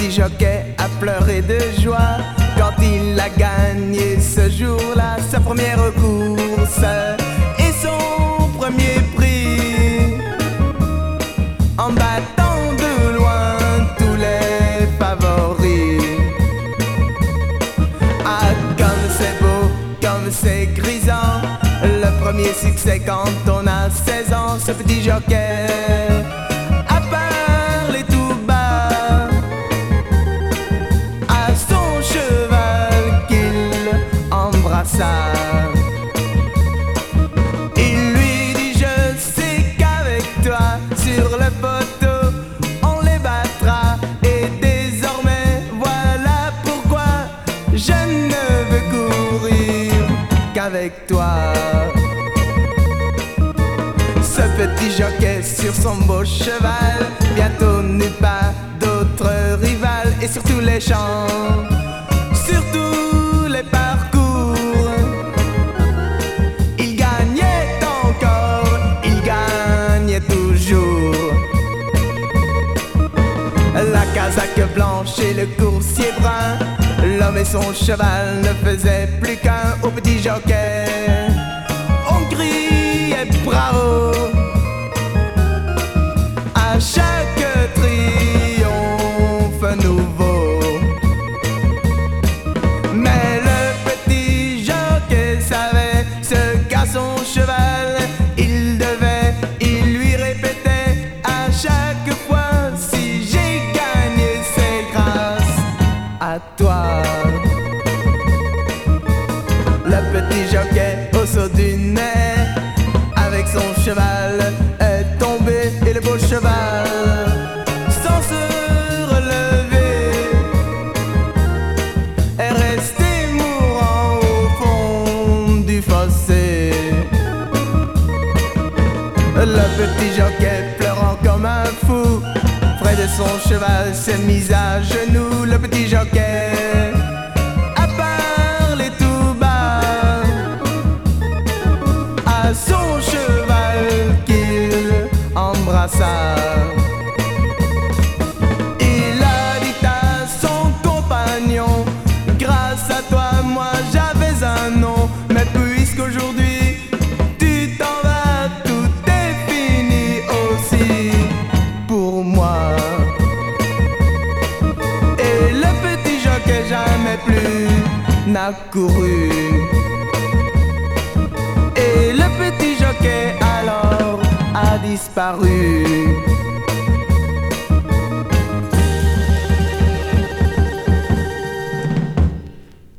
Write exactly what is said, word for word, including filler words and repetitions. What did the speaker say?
petit jockey a pleuré de joie quand il a gagné ce jour-là sa première course et son premier prix, en battant de loin tous les favoris. Ah, comme c'est beau, comme c'est grisant, le premier succès quand on a seize ans. Ce petit jockey a parlé tout bas à son cheval qu'il embrassa. Il lui dit: je sais qu'avec toi sur le poteau on les battra, et désormais voilà pourquoi je ne veux courir qu'avec toi. Ce petit jockey sur son beau cheval bientôt n'eut pas d'autre rival, et sur tous les champs, sur tous les parcours, il gagnait encore, il gagnait toujours. La casaque blanche et le coursier brun, l'homme et son cheval ne faisaient plus qu'un. Au petit jockey on criait bravo à chaque triomphe nouveau. Mais le petit jockey savait ce qu'à son cheval il devait. Il lui répétait à chaque fois: si j'ai gagné c'est grâce à toi. Le petit jockey au saut du nez avec son cheval est tombé, et le beau cheval sans se relever est resté mourant au fond du fossé. Le petit jockey pleurant comme un fou près de son cheval s'est mis à genoux. Le petit jockey a parlé tout bas à son cheval qu'il embrassa. Il a dit à son compagnon: grâce à toi moi j'avais un nom, mais puisqu'aujourd'hui tu t'en vas, tout est fini aussi pour moi. Et le petit jockey jamais plus n'a couru, et le petit jockey alors a disparu.